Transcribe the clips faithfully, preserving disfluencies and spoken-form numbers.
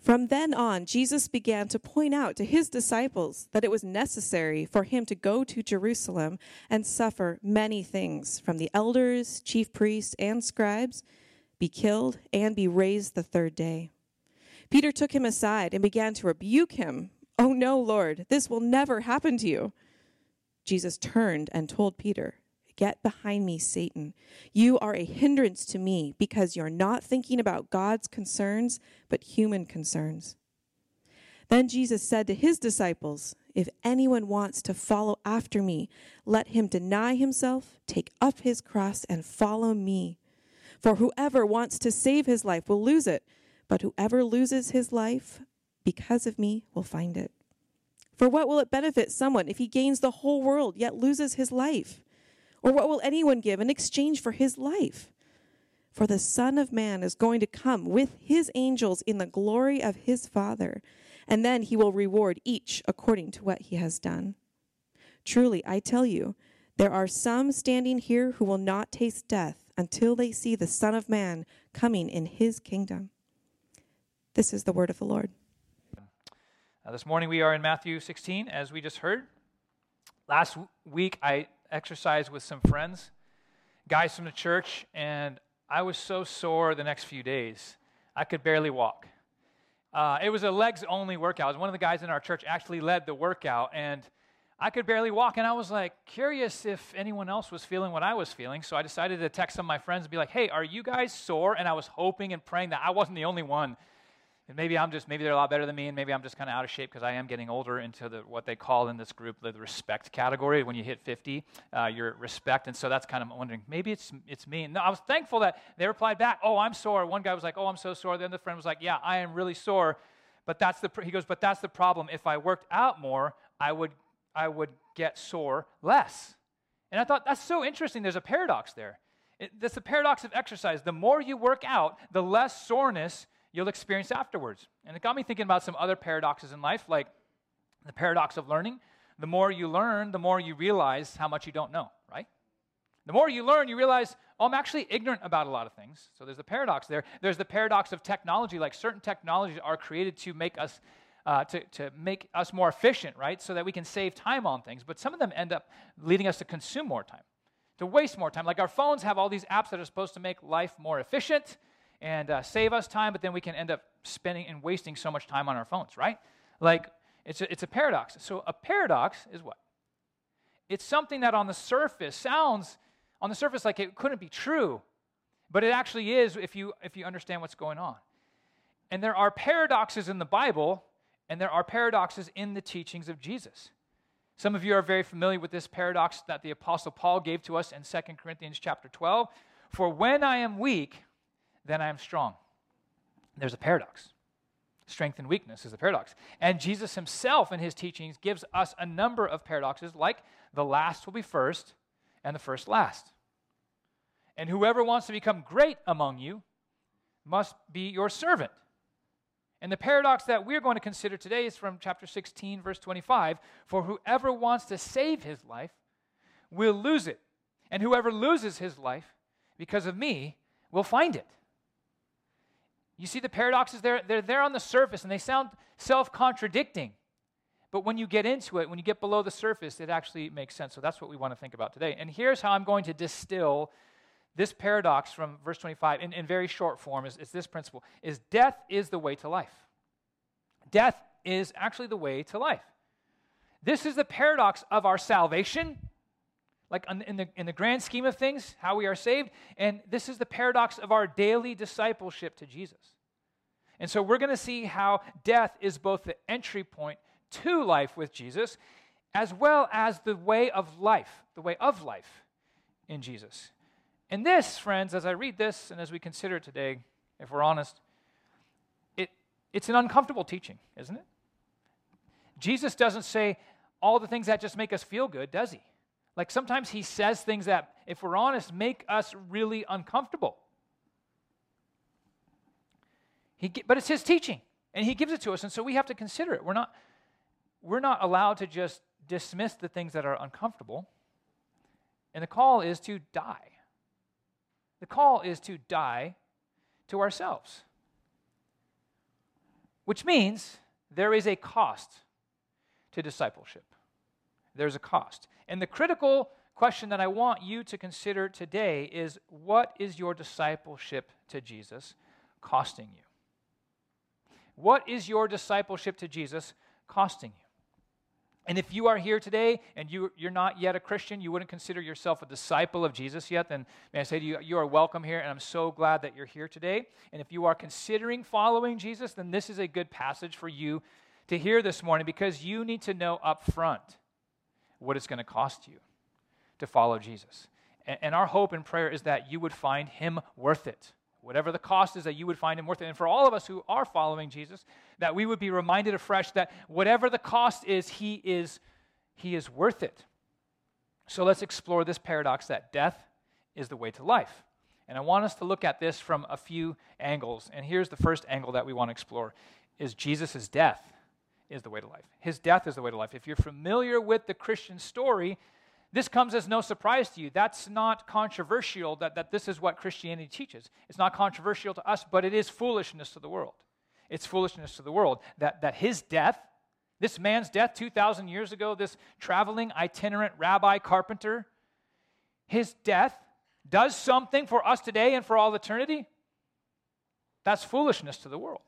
From then on, Jesus began to point out to his disciples that it was necessary for him to go to Jerusalem and suffer many things from the elders, chief priests, and scribes, be killed, and be raised the third day. Peter took him aside and began to rebuke him. "Oh no, Lord, this will never happen to you." Jesus turned and told Peter, "Get behind me, Satan. You are a hindrance to me because you're not thinking about God's concerns, but human concerns." Then Jesus said to his disciples, "If anyone wants to follow after me, let him deny himself, take up his cross, and follow me. For whoever wants to save his life will lose it, but whoever loses his life because of me will find it. For what will it benefit someone if he gains the whole world yet loses his life? Or what will anyone give in exchange for his life? For the Son of Man is going to come with his angels in the glory of his Father, and then he will reward each according to what he has done. Truly, I tell you, there are some standing here who will not taste death until they see the Son of Man coming in his kingdom." This is the word of the Lord. Uh, this morning we are in Matthew sixteen, as we just heard. Last w- week I exercised with some friends, guys from the church, and I was so sore the next few days. I could barely walk. Uh, it was a legs-only workout. One of the guys in our church actually led the workout, and I could barely walk, and I was like curious if anyone else was feeling what I was feeling, so I decided to text some of my friends and be like, "Hey, are you guys sore?" And I was hoping and praying that I wasn't the only one. And maybe I'm just, maybe they're a lot better than me, and maybe I'm just kind of out of shape because I am getting older into the what they call in this group the respect category. When you hit fifty, uh, you're at respect, and so that's kind of wondering, maybe it's it's me. And no, I was thankful that they replied back, "Oh, I'm sore." One guy was like, "Oh, I'm so sore." The other friend was like, "Yeah, I am really sore." But that's the, he goes, "But that's the problem. If I worked out more, I would I would get sore less." And I thought, that's so interesting. There's a paradox there. It, that's the paradox of exercise. The more you work out, the less soreness you'll experience afterwards. And it got me thinking about some other paradoxes in life, like the paradox of learning. The more you learn, the more you realize how much you don't know, right? The more you learn, you realize, oh, I'm actually ignorant about a lot of things. So there's a paradox there. There's the paradox of technology, like certain technologies are created to make us uh, to, to make us more efficient, right? So that we can save time on things. But some of them end up leading us to consume more time, to waste more time. Like our phones have all these apps that are supposed to make life more efficient and uh, save us time, but then we can end up spending and wasting so much time on our phones, right? Like, it's a, it's a paradox. So a paradox is what? It's something that on the surface sounds, on the surface like it couldn't be true, but it actually is if you if you understand what's going on. And there are paradoxes in the Bible, and there are paradoxes in the teachings of Jesus. Some of you are very familiar with this paradox that the Apostle Paul gave to us in Second Corinthians chapter twelve. For when I am weak, then I am strong. There's a paradox. Strength and weakness is a paradox. And Jesus himself in his teachings gives us a number of paradoxes, like the last will be first and the first last. And whoever wants to become great among you must be your servant. And the paradox that we're going to consider today is from chapter sixteen, verse twenty-five. For whoever wants to save his life will lose it. And whoever loses his life because of me will find it. You see the paradoxes there? They're there on the surface, and they sound self-contradicting. But when you get into it, when you get below the surface, it actually makes sense. So that's what we want to think about today. And here's how I'm going to distill this paradox from verse twenty-five in, in very short form is, is this principle, is death is the way to life. Death is actually the way to life. This is the paradox of our salvation, like in the, in the grand scheme of things, how we are saved. And this is the paradox of our daily discipleship to Jesus. And so we're going to see how death is both the entry point to life with Jesus, as well as the way of life, the way of life in Jesus. And this, friends, as I read this and as we consider it today, if we're honest, it it's an uncomfortable teaching, isn't it? Jesus doesn't say all the things that just make us feel good, does he? Like sometimes he says things that, if we're honest, make us really uncomfortable. He, but it's his teaching, and he gives it to us, and so we have to consider it. We're not, we're not allowed to just dismiss the things that are uncomfortable. And the call is to die. The call is to die to ourselves. which means there is a cost to discipleship. There's a cost. And the critical question that I want you to consider today is, what is your discipleship to Jesus costing you? What is your discipleship to Jesus costing you? And if you are here today and you, you're not yet a Christian, you wouldn't consider yourself a disciple of Jesus yet, then may I say to you, you are welcome here, and I'm so glad that you're here today. And if you are considering following Jesus, then this is a good passage for you to hear this morning, because you need to know up front what it's going to cost you to follow Jesus. And, and our hope and prayer is that you would find him worth it. Whatever the cost is, that you would find him worth it. And for all of us who are following Jesus, that we would be reminded afresh that whatever the cost is, he is, he is worth it. So let's explore this paradox that death is the way to life. And I want us to look at this from a few angles. And here's the first angle that we want to explore, is Jesus' death is the way to life. His death is the way to life. If you're familiar with the Christian story, this comes as no surprise to you. That's not controversial, that, that this is what Christianity teaches. It's not controversial to us, but it is foolishness to the world. It's foolishness to the world that, that his death, this man's death two thousand years ago, this traveling itinerant rabbi carpenter, his death does something for us today and for all eternity. That's foolishness to the world.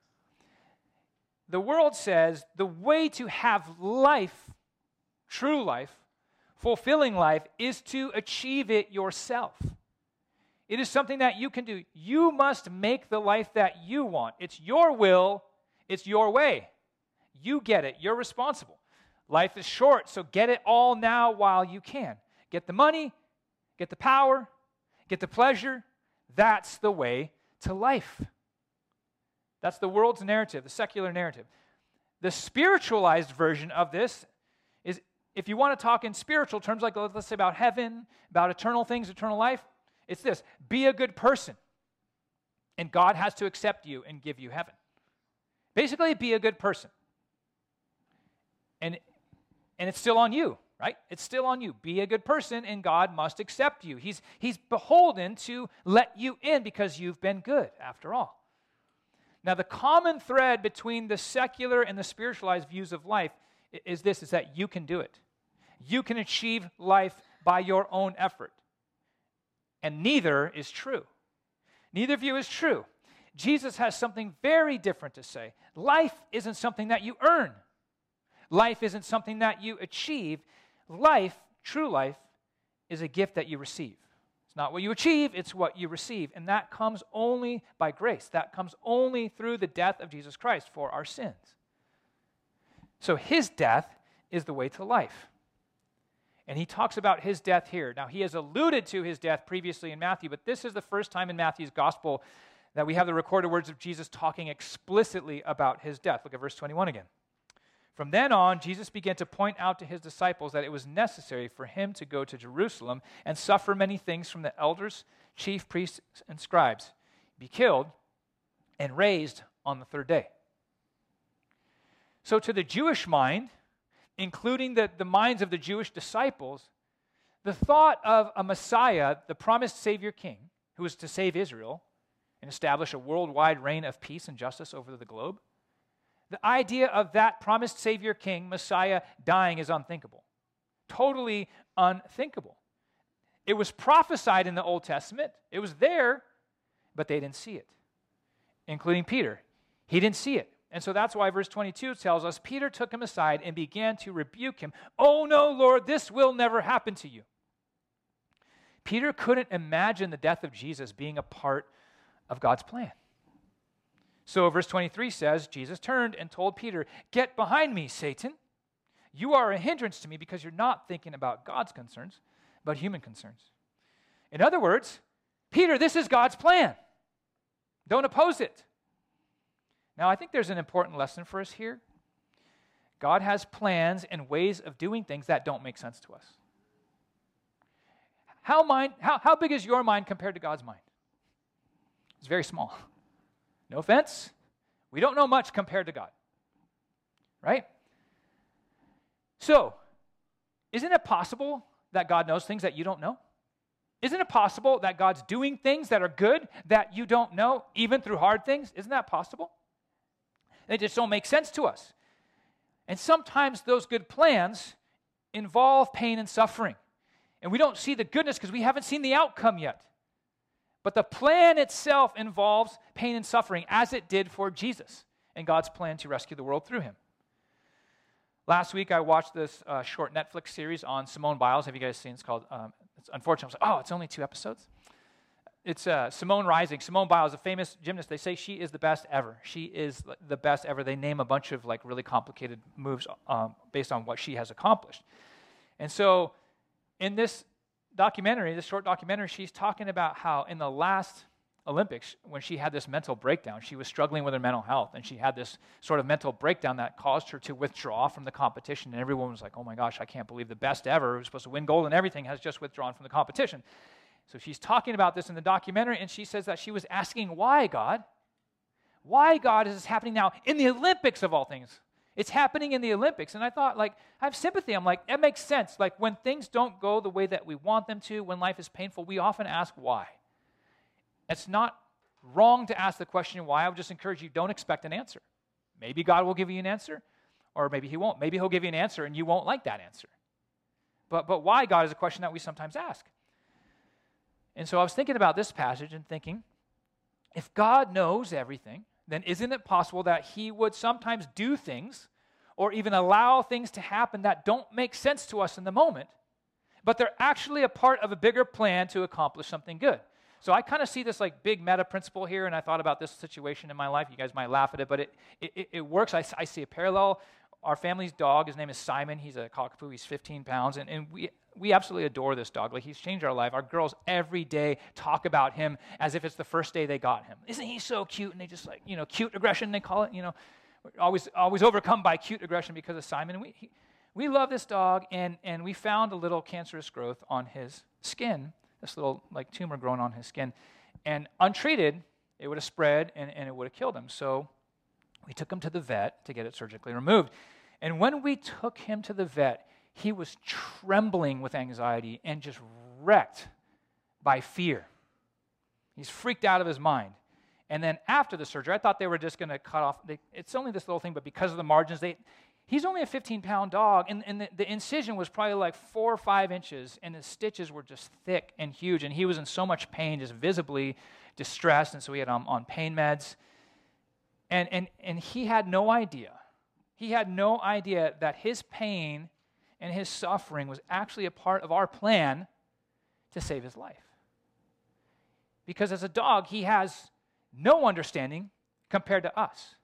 The world says the way to have life, true life, fulfilling life, is to achieve it yourself. It is something that you can do. You must make the life that you want. It's your will. It's your way. You get it. You're responsible. Life is short, so get it all now while you can. Get the money, get the power, get the pleasure. That's the way to life. That's the world's narrative, the secular narrative. The spiritualized version of this is, if you want to talk in spiritual terms, like let's say about heaven, about eternal things, eternal life, it's this: be a good person, and God has to accept you and give you heaven. Basically, be a good person. And, and it's still on you, right? It's still on you. Be a good person, and God must accept you. He's, he's beholden to let you in because you've been good, after all. Now, the common thread between the secular and the spiritualized views of life is this, is that you can do it. You can achieve life by your own effort. And neither is true. Neither view is true. Jesus has something very different to say. Life isn't something that you earn. Life isn't something that you achieve. Life, true life, is a gift that you receive. It's not what you achieve, it's what you receive. And that comes only by grace. That comes only through the death of Jesus Christ for our sins. So his death is the way to life. And he talks about his death here. Now, he has alluded to his death previously in Matthew, but this is the first time in Matthew's gospel that we have the recorded words of Jesus talking explicitly about his death. Look at verse twenty-one again. From then on, Jesus began to point out to his disciples that it was necessary for him to go to Jerusalem and suffer many things from the elders, chief priests, and scribes, be killed, and raised on the third day. So to the Jewish mind, including the, the minds of the Jewish disciples, the thought of a Messiah, the promised Savior King, who was to save Israel and establish a worldwide reign of peace and justice over the globe, the idea of that promised Savior King, Messiah, dying is unthinkable. Totally unthinkable. It was prophesied in the Old Testament. It was there, but they didn't see it, including Peter. He didn't see it. And so that's why verse twenty-two tells us, Peter took him aside and began to rebuke him. Oh no, Lord, this will never happen to you. Peter couldn't imagine the death of Jesus being a part of God's plan. So verse twenty-three says, Jesus turned and told Peter, get behind me, Satan. You are a hindrance to me because you're not thinking about God's concerns, but human concerns. In other words, Peter, this is God's plan. Don't oppose it. Now, I think there's an important lesson for us here. God has plans and ways of doing things that don't make sense to us. How, mind, how, how big is your mind compared to God's mind? It's very small. No offense. We don't know much compared to God. Right? So, isn't it possible that God knows things that you don't know? Isn't it possible that God's doing things that are good that you don't know, even through hard things? Isn't that possible? They just don't make sense to us. And sometimes those good plans involve pain and suffering. And we don't see the goodness because we haven't seen the outcome yet. But the plan itself involves pain and suffering, as it did for Jesus and God's plan to rescue the world through him. Last week, I watched this uh, short Netflix series on Simone Biles. Have you guys seen it? It's called, um, it's unfortunately, I was like, oh, it's only two episodes? It's uh, Simone Rising. Simone Biles, a famous gymnast. They say she is the best ever. She is the best ever. They name a bunch of like really complicated moves um, based on what she has accomplished. And so in this documentary, this short documentary, she's talking about how in the last Olympics, when she had this mental breakdown, she was struggling with her mental health, and she had this sort of mental breakdown that caused her to withdraw from the competition, and everyone was like, oh my gosh, I can't believe the best ever, who's supposed to win gold and everything, has just withdrawn from the competition. So she's talking about this in the documentary, and she says that she was asking, why, God? Why, God, is this happening now in the Olympics of all things? It's happening in the Olympics. And I thought, like, I have sympathy. I'm like, that makes sense. Like, when things don't go the way that we want them to, when life is painful, we often ask why. It's not wrong to ask the question why. I would just encourage you, don't expect an answer. Maybe God will give you an answer, or maybe he won't. Maybe he'll give you an answer and you won't like that answer. But, but why, God, is a question that we sometimes ask. And so I was thinking about this passage and thinking, if God knows everything, then isn't it possible that he would sometimes do things or even allow things to happen that don't make sense to us in the moment, but they're actually a part of a bigger plan to accomplish something good? So I kind of see this like big meta principle here, and I thought about this situation in my life. You guys might laugh at it, but it it, it works. I, I see a parallel. Our family's dog, his name is Simon. He's a cockapoo. He's fifteen pounds, and, and we we absolutely adore this dog. Like, he's changed our life. Our girls every day talk about him as if it's the first day they got him. Isn't he so cute? And they just like, you know, cute aggression, they call it. You know, we're always always overcome by cute aggression because of Simon. And we he, we love this dog, and and we found a little cancerous growth on his skin. This little like tumor growing on his skin. And untreated, it would have spread and, and it would have killed him. So we took him to the vet to get it surgically removed. And when we took him to the vet, he was trembling with anxiety and just wrecked by fear. He's freaked out of his mind. And then after the surgery, I thought they were just going to cut off. They, it's only this little thing, but because of the margins, they... He's only a fifteen-pound dog, and, and the, the incision was probably like four or five inches, and the stitches were just thick and huge, and he was in so much pain, just visibly distressed, and so he had um, on pain meds. And, and, and he had no idea. He had no idea that his pain and his suffering was actually a part of our plan to save his life. Because as a dog, he has no understanding compared to us.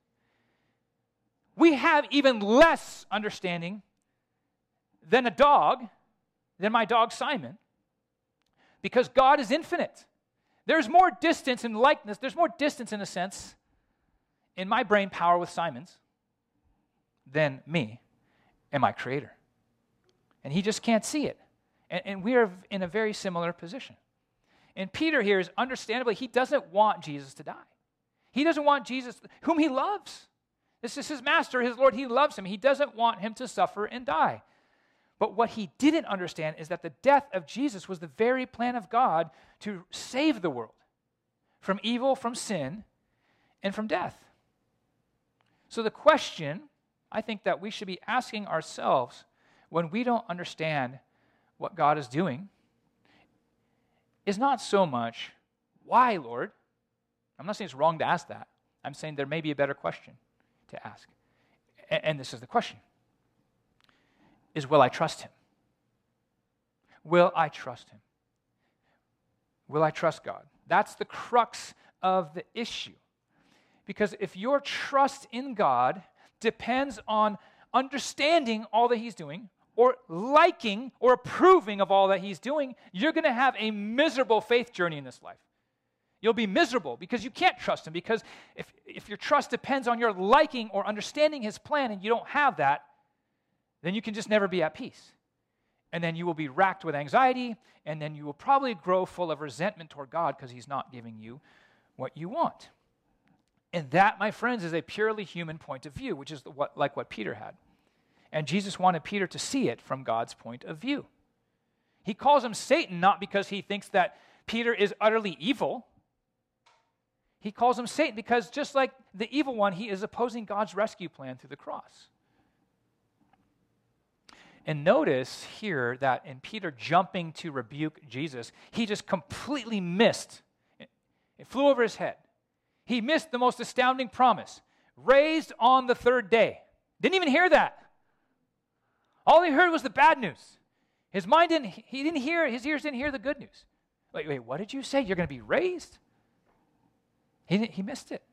We have even less understanding than a dog, than my dog Simon, because God is infinite. There's more distance and likeness, there's more distance in a sense in my brain power with Simon's than me and my Creator. And he just can't see it. And, and we are in a very similar position. And Peter here is understandably, he doesn't want Jesus to die. He doesn't want Jesus, whom he loves. This is his master, his Lord. He loves him. He doesn't want him to suffer and die. But what he didn't understand is that the death of Jesus was the very plan of God to save the world from evil, from sin, and from death. So the question I think that we should be asking ourselves when we don't understand what God is doing is not so much, why, Lord? I'm not saying it's wrong to ask that. I'm saying there may be a better question to ask. And, and this is the question. Is will I trust him? Will I trust him? Will I trust God? That's the crux of the issue. Because if your trust in God depends on understanding all that he's doing, or liking or approving of all that he's doing, you're going to have a miserable faith journey in this life. You'll be miserable because you can't trust him, because if, if your trust depends on your liking or understanding his plan and you don't have that, then you can just never be at peace. And then you will be racked with anxiety, and then you will probably grow full of resentment toward God because he's not giving you what you want. And that, my friends, is a purely human point of view, which is the, what, like what Peter had. And Jesus wanted Peter to see it from God's point of view. He calls him Satan not because he thinks that Peter is utterly evil. He calls him Satan because just like the evil one, he is opposing God's rescue plan through the cross. And notice here that in Peter jumping to rebuke Jesus, he just completely missed. It flew over his head. He missed the most astounding promise. Raised on the third day. Didn't even hear that. All he heard was the bad news. His mind didn't, he didn't hear, his ears didn't hear the good news. Wait, wait, what did you say? You're going to be raised? He, didn't, he missed it.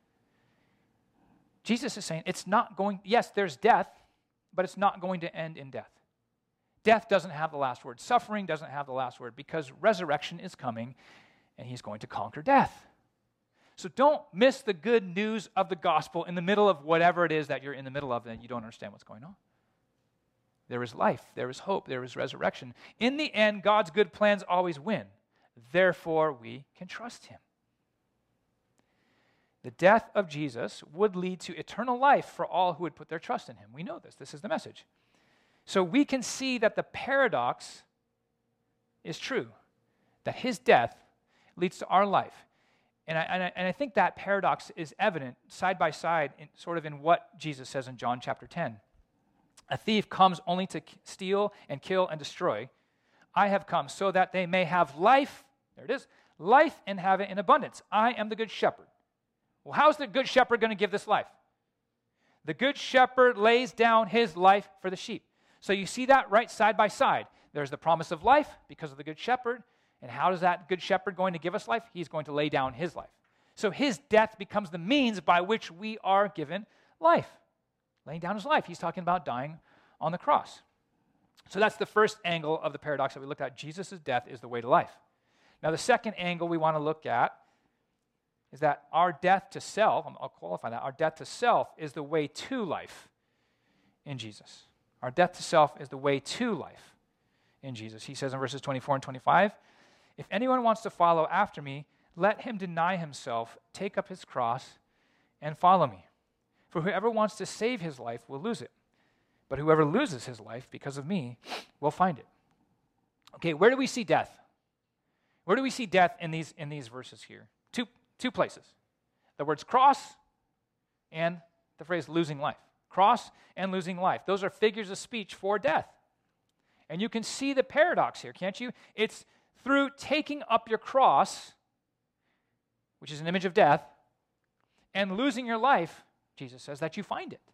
Jesus is saying it's not going, yes, there's death, but it's not going to end in death. Death doesn't have the last word. Suffering doesn't have the last word because resurrection is coming and he's going to conquer death. So don't miss the good news of the gospel in the middle of whatever it is that you're in the middle of and you don't understand what's going on. There is life, there is hope, there is resurrection. In the end, God's good plans always win. Therefore, we can trust him. The death of Jesus would lead to eternal life for all who would put their trust in him. We know this. This is the message. So we can see that the paradox is true, that his death leads to our life. And I, and I, and I think that paradox is evident side by side in, sort of in what Jesus says in John chapter ten. A thief comes only to steal and kill and destroy. I have come so that they may have life, there it is, life and have it in abundance. I am the good shepherd. Well, how's the good shepherd going to give this life? The good shepherd lays down his life for the sheep. So you see that right side by side. There's the promise of life because of the good shepherd. And how is that good shepherd going to give us life? He's going to lay down his life. So his death becomes the means by which we are given life. Laying down his life. He's talking about dying on the cross. So that's the first angle of the paradox that we looked at. Jesus' death is the way to life. Now the second angle we want to look at is that our death to self, I'll qualify that, our death to self is the way to life in Jesus. Our death to self is the way to life in Jesus. He says in verses twenty-four and twenty-five, if anyone wants to follow after me, let him deny himself, take up his cross, and follow me. For whoever wants to save his life will lose it. But whoever loses his life because of me will find it. Okay, where do we see death? Where do we see death in these, in these verses here? Two, two places. The words cross and the phrase losing life. Cross and losing life. Those are figures of speech for death. And you can see the paradox here, can't you? It's through taking up your cross, which is an image of death, and losing your life, Jesus says, that you find it.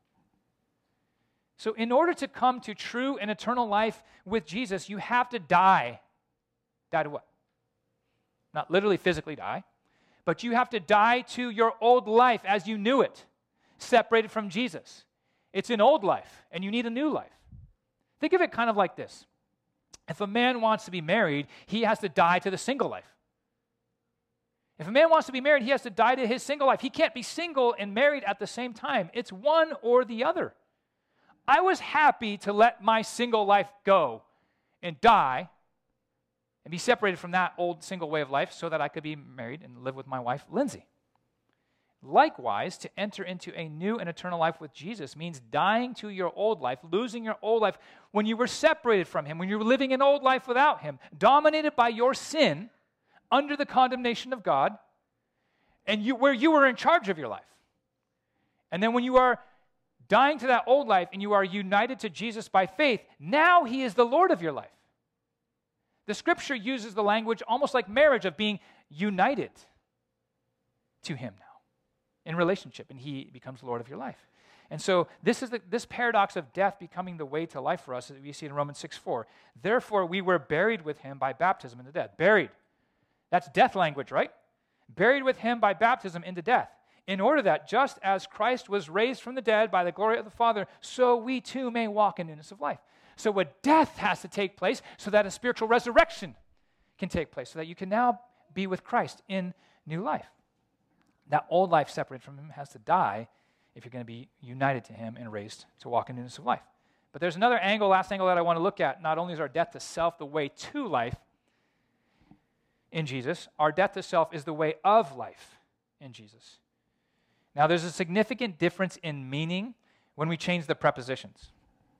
So in order to come to true and eternal life with Jesus, you have to die. Die to what? Not literally physically die, but you have to die to your old life as you knew it, separated from Jesus. It's an old life, and you need a new life. Think of it kind of like this. If a man wants to be married, he has to die to the single life. If a man wants to be married, he has to die to his single life. He can't be single and married at the same time. It's one or the other. I was happy to let my single life go and die and be separated from that old single way of life so that I could be married and live with my wife, Lindsay. Likewise, to enter into a new and eternal life with Jesus means dying to your old life, losing your old life when you were separated from him, when you were living an old life without him, dominated by your sin, under the condemnation of God, and you, where you were in charge of your life. And then when you are dying to that old life and you are united to Jesus by faith, now he is the Lord of your life. The scripture uses the language almost like marriage of being united to him now in relationship, and he becomes Lord of your life. And so this is the, this paradox of death becoming the way to life for us, as we see in Romans six four. Therefore, we were buried with him by baptism into death. Buried. That's death language, right? Buried with him by baptism into death, in order that just as Christ was raised from the dead by the glory of the Father, so we too may walk in newness of life. So a death has to take place so that a spiritual resurrection can take place, so that you can now be with Christ in new life. That old life separated from him has to die if you're going to be united to him and raised to walk in newness of life. But there's another angle, last angle that I want to look at. Not only is our death to self the way to life in Jesus, our death to self is the way of life in Jesus. Now, there's a significant difference in meaning when we change the prepositions.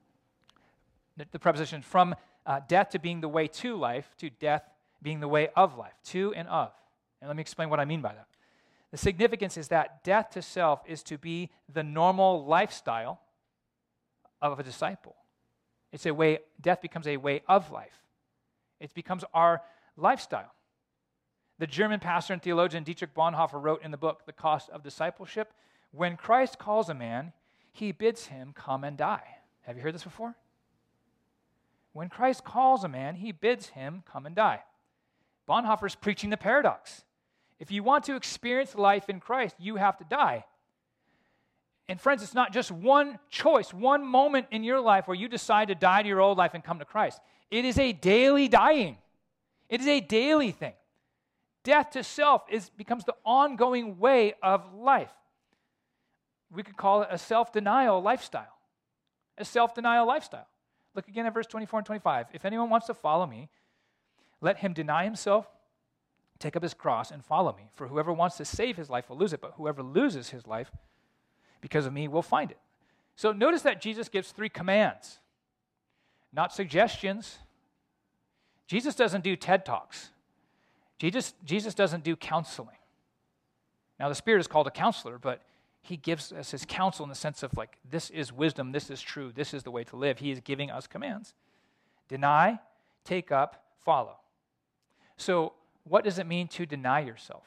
The, the preposition from uh, death to being the way to life to death being the way of life, to and of. And let me explain what I mean by that. The significance is that death to self is to be the normal lifestyle of a disciple. It's a way, death becomes a way of life. It becomes our lifestyle. The German pastor and theologian Dietrich Bonhoeffer wrote in the book, The Cost of Discipleship, when Christ calls a man, he bids him come and die. Have you heard this before? When Christ calls a man, he bids him come and die. Bonhoeffer's preaching the paradox. If you want to experience life in Christ, you have to die. And friends, it's not just one choice, one moment in your life where you decide to die to your old life and come to Christ. It is a daily dying. It is a daily thing. Death to self is becomes the ongoing way of life. We could call it a self-denial lifestyle. A self-denial lifestyle. Look again at verse twenty-four and twenty-five. If anyone wants to follow me, let him deny himself, take up his cross, and follow me. For whoever wants to save his life will lose it, but whoever loses his life because of me will find it. So notice that Jesus gives three commands, not suggestions. Jesus doesn't do TED Talks. Jesus, Jesus doesn't do counseling. Now, the Spirit is called a counselor, but he gives us his counsel in the sense of like, this is wisdom, this is true, this is the way to live. He is giving us commands. Deny, take up, follow. So, what does it mean to deny yourself?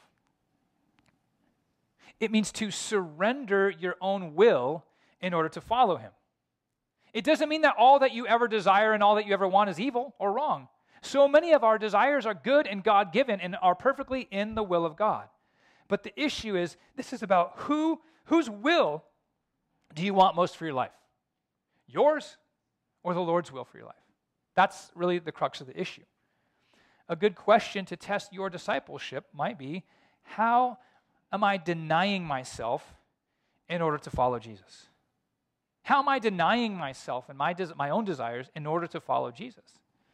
It means to surrender your own will in order to follow him. It doesn't mean that all that you ever desire and all that you ever want is evil or wrong. So many of our desires are good and God-given and are perfectly in the will of God. But the issue is, this is about who, whose will do you want most for your life? Yours or the Lord's will for your life? That's really the crux of the issue. A good question to test your discipleship might be, how am I denying myself in order to follow Jesus? How am I denying myself and my, des- my own desires in order to follow Jesus?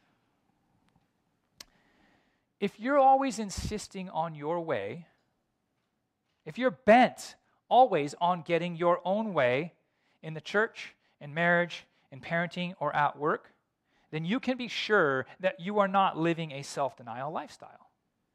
If you're always insisting on your way, if you're bent always on getting your own way in the church, in marriage, in parenting, or at work, then you can be sure that you are not living a self-denial lifestyle.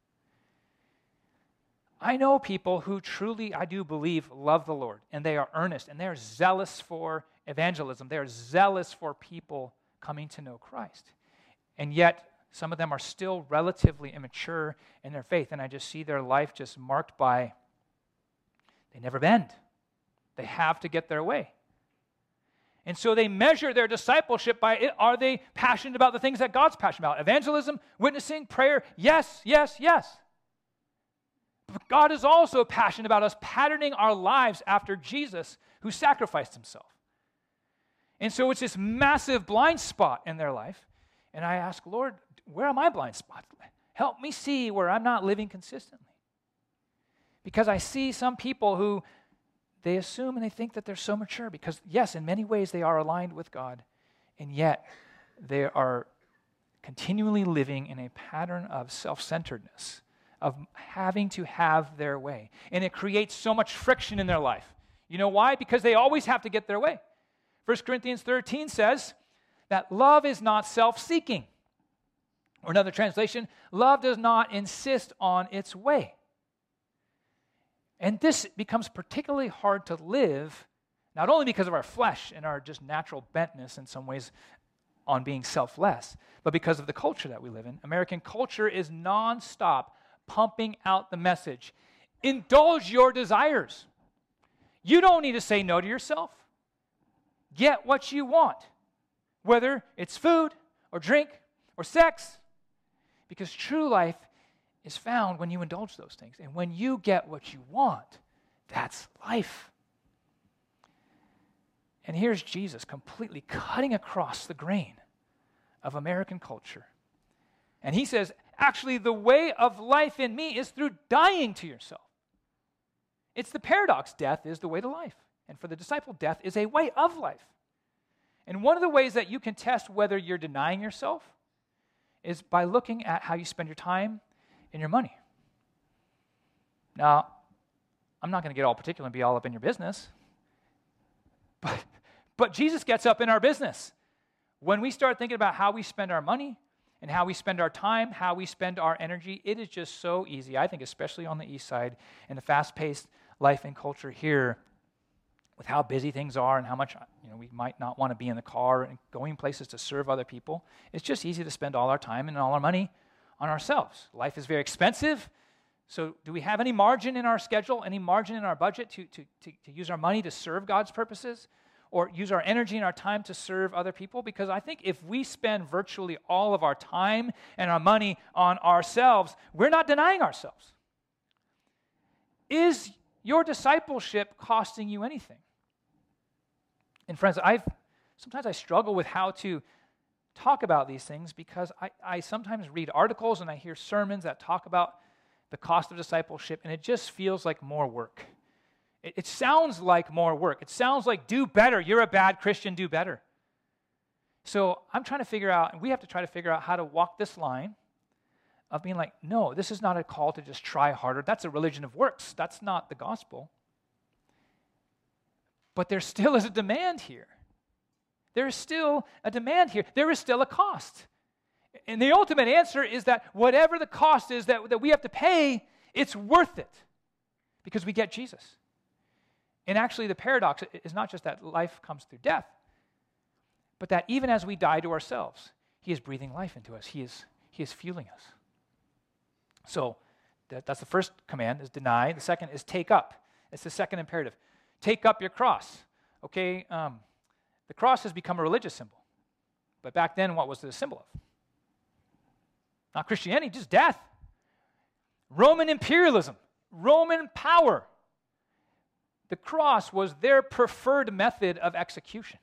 I know people who truly, I do believe, love the Lord, and they are earnest, and they are zealous for evangelism. They are zealous for people coming to know Christ. And yet, some of them are still relatively immature in their faith, and I just see their life just marked by, they never bend. They have to get their way. And so they measure their discipleship by, it. Are they passionate about the things that God's passionate about? Evangelism, witnessing, prayer, yes, yes, yes. But God is also passionate about us patterning our lives after Jesus, who sacrificed himself. And so it's this massive blind spot in their life. And I ask, Lord, where are my blind spots? Help me see where I'm not living consistently. Because I see some people who, they assume and they think that they're so mature because, yes, in many ways they are aligned with God, and yet they are continually living in a pattern of self-centeredness, of having to have their way. And it creates so much friction in their life. You know why? Because they always have to get their way. First Corinthians thirteen says that love is not self-seeking. Or another translation, love does not insist on its way. And this becomes particularly hard to live, not only because of our flesh and our just natural bentness in some ways on being selfless, but because of the culture that we live in. American culture is nonstop pumping out the message. Indulge your desires. You don't need to say no to yourself. Get what you want, whether it's food or drink or sex, because true life is found when you indulge those things. And when you get what you want, that's life. And here's Jesus completely cutting across the grain of American culture. And he says, actually, the way of life in me is through dying to yourself. It's the paradox. Death is the way to life. And for the disciple, death is a way of life. And one of the ways that you can test whether you're denying yourself is by looking at how you spend your time and your money. Now, I'm not going to get all particular and be all up in your business, but, but Jesus gets up in our business. When we start thinking about how we spend our money and how we spend our time, how we spend our energy. It is just so easy, I think, especially on the east side, in the fast-paced life and culture here, with how busy things are and how much you know we might not want to be in the car and going places to serve other people. It's just easy to spend all our time and all our money on ourselves. Life is very expensive. So do we have any margin in our schedule, any margin in our budget to, to, to, to use our money to serve God's purposes, or use our energy and our time to serve other people? Because I think if we spend virtually all of our time and our money on ourselves, we're not denying ourselves. Is your discipleship costing you anything? And friends, I've sometimes I struggle with how to talk about these things because I, I sometimes read articles and I hear sermons that talk about the cost of discipleship, and it just feels like more work. It, it sounds like more work. It sounds like do better. You're a bad Christian, do better. So I'm trying to figure out, and we have to try to figure out how to walk this line of being like, no, this is not a call to just try harder. That's a religion of works. That's not the gospel. But there still is a demand here. There is still a demand here. There is still a cost. And the ultimate answer is that whatever the cost is that, that we have to pay, it's worth it because we get Jesus. And actually the paradox is not just that life comes through death, but that even as we die to ourselves, he is breathing life into us. He is, he is fueling us. So that, that's the first command, is deny. The second is take up. It's the second imperative. Take up your cross. Okay, um, the cross has become a religious symbol. But back then, what was it a symbol of? Not Christianity, just death. Roman imperialism, Roman power. The cross was their preferred method of execution.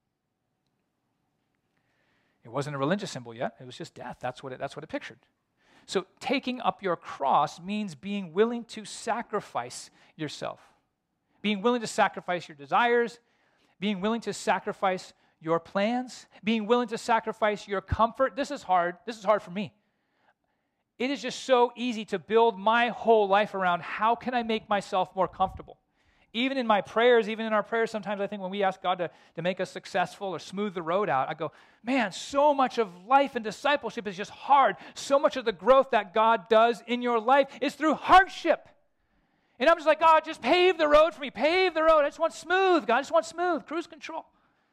It wasn't a religious symbol yet. It was just death. That's what it, that's what it pictured. So taking up your cross means being willing to sacrifice yourself. Being willing to sacrifice your desires, being willing to sacrifice your plans, being willing to sacrifice your comfort. This is hard. This is hard for me. It is just so easy to build my whole life around how can I make myself more comfortable. Even in my prayers, even in our prayers, sometimes I think when we ask God to, to make us successful or smooth the road out, I go, man, so much of life and discipleship is just hard. So much of the growth that God does in your life is through hardship. And I'm just like, God, just pave the road for me. Pave the road. I just want smooth, God. I just want smooth, cruise control.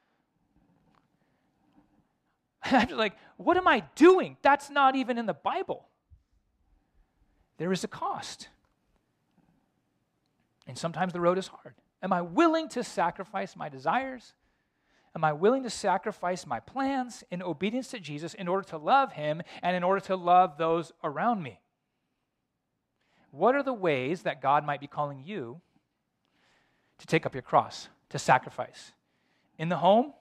I'm just like, what am I doing? That's not even in the Bible. There is a cost. And sometimes the road is hard. Am I willing to sacrifice my desires? Am I willing to sacrifice my plans in obedience to Jesus in order to love him and in order to love those around me? What are the ways that God might be calling you to take up your cross, to sacrifice? In the home?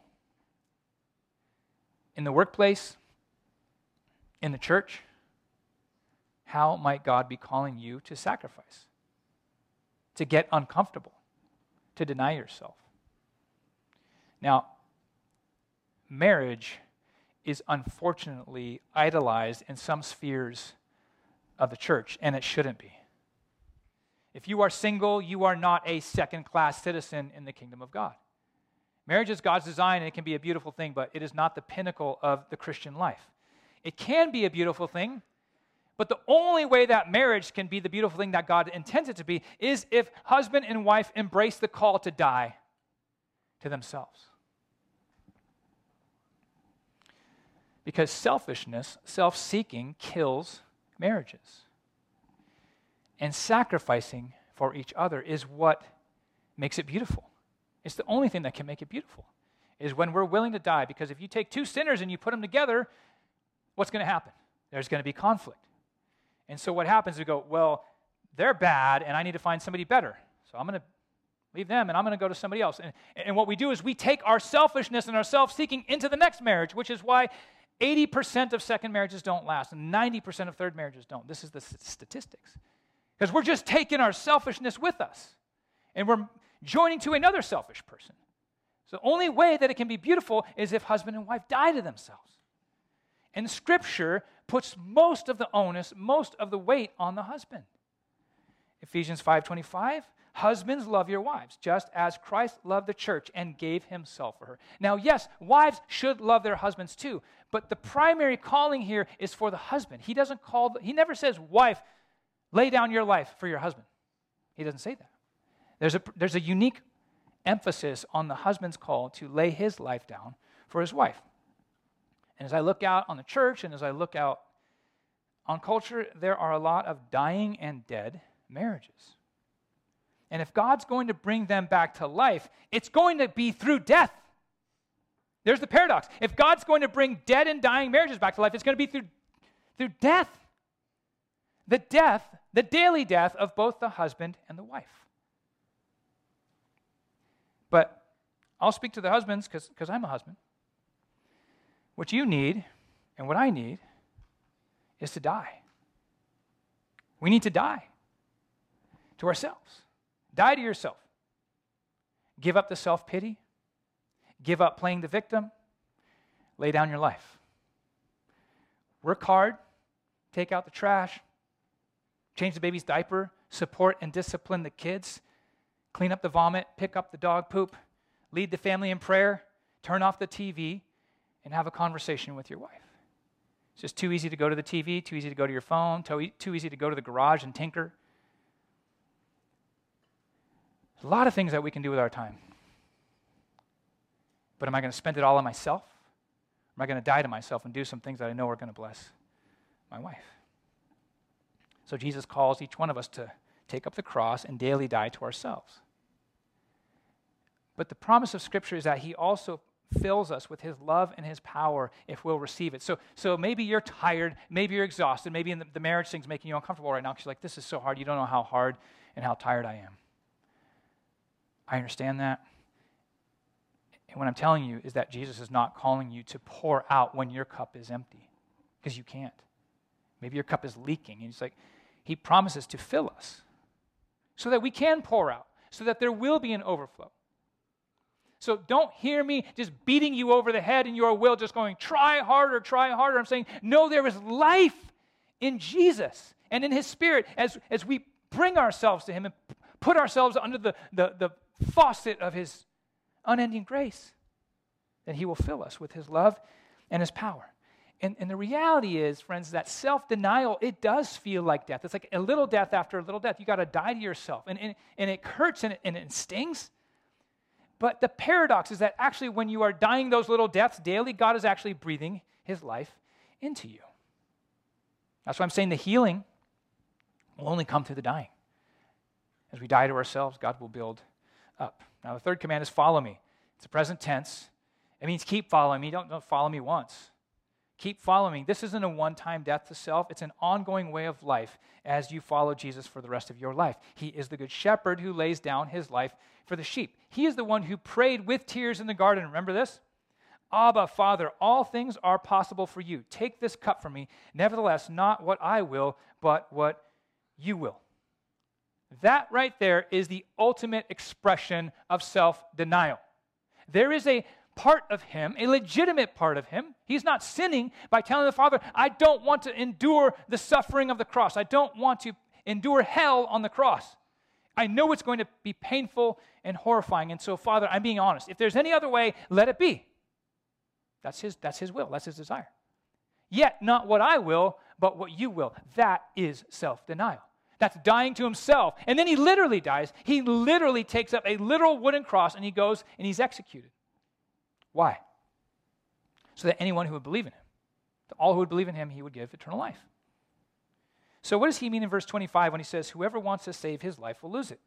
In the workplace? In the church? How might God be calling you to sacrifice? To get uncomfortable? To deny yourself? Now, marriage is unfortunately idolized in some spheres of the church, and it shouldn't be. If you are single, you are not a second-class citizen in the kingdom of God. Marriage is God's design, and it can be a beautiful thing, but it is not the pinnacle of the Christian life. It can be a beautiful thing, but the only way that marriage can be the beautiful thing that God intends it to be is if husband and wife embrace the call to die to themselves. Because selfishness, self-seeking, kills marriages. And sacrificing for each other is what makes it beautiful. It's the only thing that can make it beautiful, is when we're willing to die. Because if you take two sinners and you put them together, what's going to happen? There's going to be conflict. And so what happens is we go, well, they're bad, and I need to find somebody better. So I'm going to leave them, and I'm going to go to somebody else. And, and what we do is we take our selfishness and our self-seeking into the next marriage, which is why eighty percent of second marriages don't last, and ninety percent of third marriages don't. This is the statistics. Because we're just taking our selfishness with us, and we're joining to another selfish person. So the only way that it can be beautiful is if husband and wife die to themselves. And Scripture puts most of the onus, most of the weight on the husband. Ephesians five twenty-five, Husbands, love your wives, just as Christ loved the church and gave himself for her. Now, yes, wives should love their husbands too, but the primary calling here is for the husband. He doesn't call, he never says, wife, lay down your life for your husband. He doesn't say that. There's a, there's a unique emphasis on the husband's call to lay his life down for his wife. And as I look out on the church and as I look out on culture, there are a lot of dying and dead marriages. And if God's going to bring them back to life, it's going to be through death. There's the paradox. If God's going to bring dead and dying marriages back to life, it's going to be through, through death. The death, the daily death of both the husband and the wife. But I'll speak to the husbands because I'm a husband. What you need and what I need is to die. We need to die to ourselves. Die to yourself. Give up the self-pity. Give up playing the victim. Lay down your life. Work hard. Take out the trash. Change the baby's diaper. Support and discipline the kids. Clean up the vomit. Pick up the dog poop. Lead the family in prayer. Turn off the T V. And have a conversation with your wife. It's just too easy to go to the T V. Too easy to go to your phone. Too, too easy to go to the garage and tinker. A lot of things that we can do with our time. But am I going to spend it all on myself? Or am I going to die to myself and do some things that I know are going to bless my wife? So Jesus calls each one of us to take up the cross and daily die to ourselves. But the promise of Scripture is that he also fills us with his love and his power if we'll receive it. So, so maybe you're tired, maybe you're exhausted, maybe in the, the marriage thing's making you uncomfortable right now because you're like, this is so hard, you don't know how hard and how tired I am. I understand that. And what I'm telling you is that Jesus is not calling you to pour out when your cup is empty, because you can't. Maybe your cup is leaking. And he's like, he promises to fill us so that we can pour out, so that there will be an overflow. So don't hear me just beating you over the head in your will, just going, try harder, try harder. I'm saying, no, there is life in Jesus and in his Spirit as, as we bring ourselves to him and put ourselves under the, the, the faucet of his unending grace, then he will fill us with his love and his power. And, and the reality is, friends, that self-denial, it does feel like death. It's like a little death after a little death. You got to die to yourself. And, and, and it hurts and it, and it stings. But the paradox is that actually when you are dying those little deaths daily, God is actually breathing his life into you. That's why I'm saying the healing will only come through the dying. As we die to ourselves, God will build up. Now, the third command is follow me. It's a present tense. It means keep following me. Don't, don't follow me once. Keep following me. This isn't a one-time death to self. It's an ongoing way of life as you follow Jesus for the rest of your life. He is the good shepherd who lays down his life for the sheep. He is the one who prayed with tears in the garden. Remember this? Abba, Father, all things are possible for you. Take this cup from me. Nevertheless, not what I will, but what you will. That right there is the ultimate expression of self-denial. There is a part of him, a legitimate part of him. He's not sinning by telling the Father, I don't want to endure the suffering of the cross. I don't want to endure hell on the cross. I know it's going to be painful and horrifying. And so, Father, I'm being honest. If there's any other way, let it be. That's his, that's his will. That's his desire. Yet not what I will, but what you will. That is self-denial. That's dying to himself. And then he literally dies. He literally takes up a literal wooden cross and he goes and he's executed. Why? So that anyone who would believe in him, to all who would believe in him, he would give eternal life. So what does he mean in verse twenty-five when he says, whoever wants to save his life will lose it?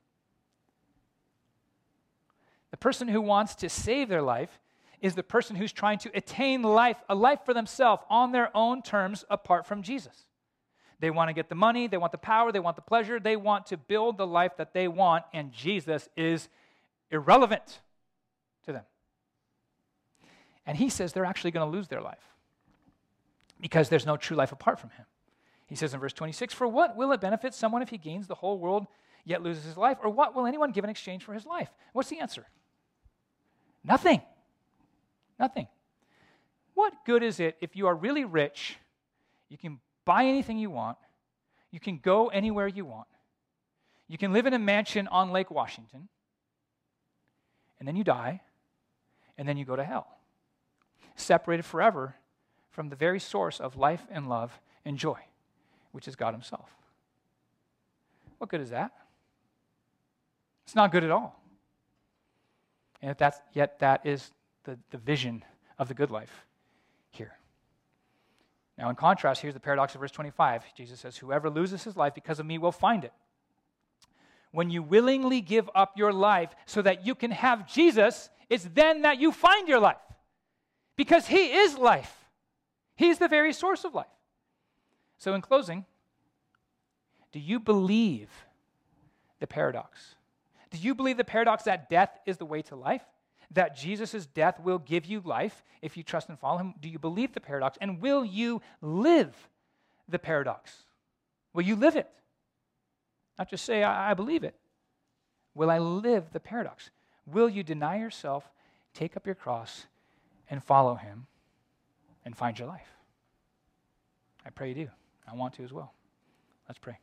The person who wants to save their life is the person who's trying to attain life, a life for themselves on their own terms apart from Jesus. They want to get the money, they want the power, they want the pleasure, they want to build the life that they want, and Jesus is irrelevant to them. And he says they're actually going to lose their life because there's no true life apart from him. He says in verse twenty-six, for what will it benefit someone if he gains the whole world yet loses his life? Or what will anyone give in exchange for his life? What's the answer? Nothing. Nothing. What good is it if you are really rich, you can buy anything you want, you can go anywhere you want, You can live in a mansion on Lake Washington, and then you die, and then you go to hell, separated forever from the very source of life and love and joy, which is God himself. What good is that? It's not good at all. And if that's, yet that is the, the vision of the good life here. Now, in contrast, here's the paradox of verse twenty-five. Jesus says, whoever loses his life because of me will find it. When you willingly give up your life so that you can have Jesus, it's then that you find your life. Because he is life. He's the very source of life. So in closing, do you believe the paradox? Do you believe the paradox that death is the way to life? That Jesus' death will give you life if you trust and follow him? Do you believe the paradox? And will you live the paradox? Will you live it? Not just say, I, I believe it. Will I live the paradox? Will you deny yourself, take up your cross, and follow him, and find your life? I pray you do. I want to as well. Let's pray.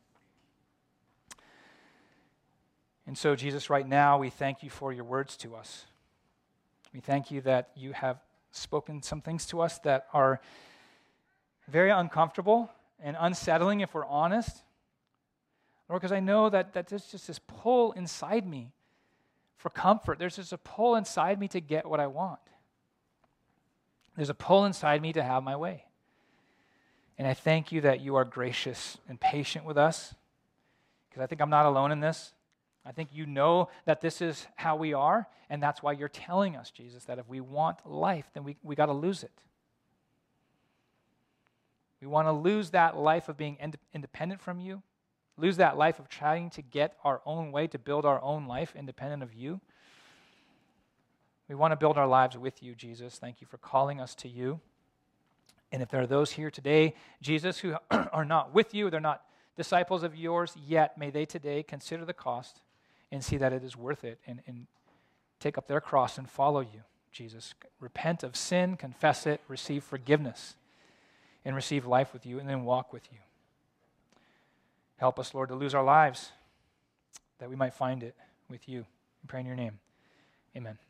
And so, Jesus, right now, we thank you for your words to us. We thank you that you have spoken some things to us that are very uncomfortable and unsettling if we're honest. Lord, because I know that, that there's just this pull inside me for comfort. There's just a pull inside me to get what I want. There's a pull inside me to have my way. And I thank you that you are gracious and patient with us, because I think I'm not alone in this. I think you know that this is how we are, and that's why you're telling us, Jesus, that if we want life, then we, we got to lose it. We want to lose that life of being ind- independent from you, lose that life of trying to get our own way, to build our own life independent of you. We want to build our lives with you, Jesus. Thank you for calling us to you. And if there are those here today, Jesus, who are not with you, they're not disciples of yours yet, may they today consider the cost and see that it is worth it, and, and take up their cross and follow you, Jesus. Repent of sin, confess it, receive forgiveness, and receive life with you, and then walk with you. Help us, Lord, to lose our lives, that we might find it with you. We pray in your name. Amen.